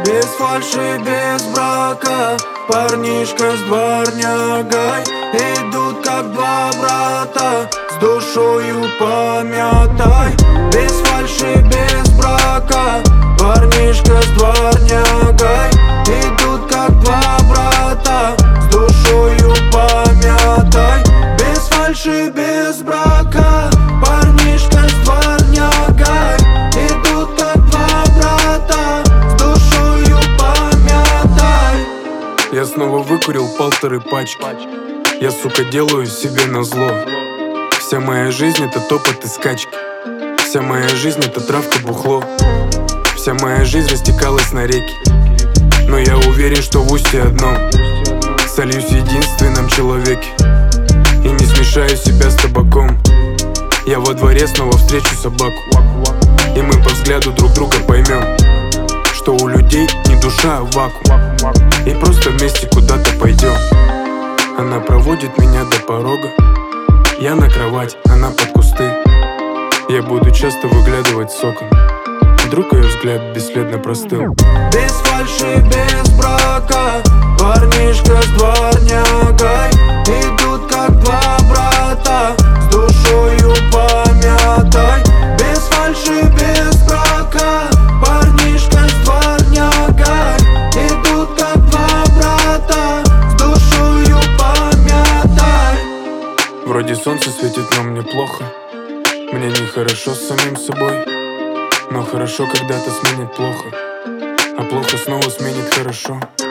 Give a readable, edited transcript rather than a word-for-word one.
Без фальши, без брака, парнишка с дворнягой идут как два брата, с душою помятой. Без фальши, без брака, парнишка с дворнягой идут как два брата, с душою помятой. Без фальши, без брака, парнишка с дворнягой идут как два брата, с душою помятой. Я снова выкурил 1,5 пачки. Я, сука, делаю себе назло. Вся моя жизнь это топот и скачки. Вся моя жизнь это травка, бухло. Вся моя жизнь растекалась на реки, но я уверен, что в устье одном сольюсь в единственном человеке и не смешаю себя с табаком. Я во дворе снова встречу собаку, и мы по взгляду друг друга поймем, что у людей не душа, а вакуум, и просто вместе куда-то пойдем. Она проводит меня до порога, я на кровать, она под кусты. Я буду часто выглядывать с окон, вдруг ее взгляд бесследно простыл. Без фальши, без брака, парнишка с дворнягой идут как два брата, с душою помятой. Без фальши, без брака, парнишка с дворнягой идут как два брата, с душою помятой. Вроде солнце светит, но мне плохо. Мне нехорошо с самим собой, но хорошо когда-то сменит плохо, а плохо снова сменит хорошо.